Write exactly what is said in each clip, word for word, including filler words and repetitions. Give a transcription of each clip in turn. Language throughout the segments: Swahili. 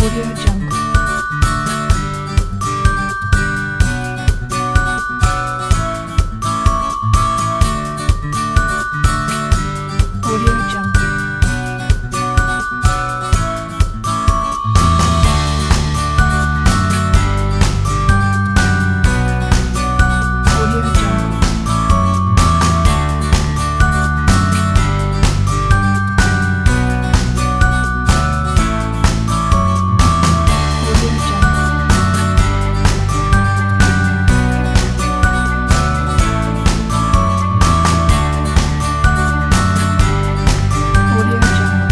Audio Jungle. Audio Jungle. Audio Jungle. Audio Jungle. Audio Jungle.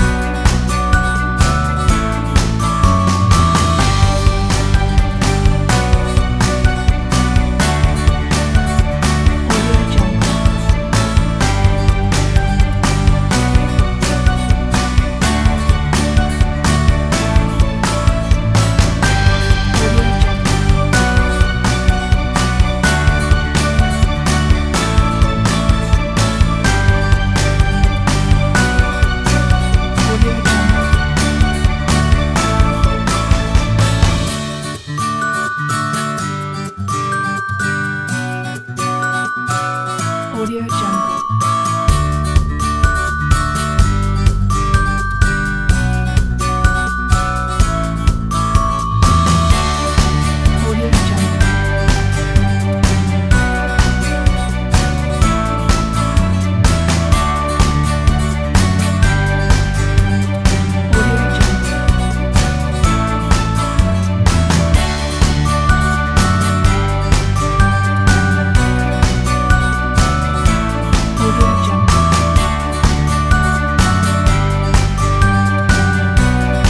Audio Jungle. Audio Jungle. Audio Jungle. Audio Jungle. Audio Jungle. Audio Jungle. Audio Jungle.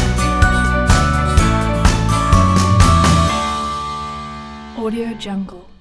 Audio Jungle.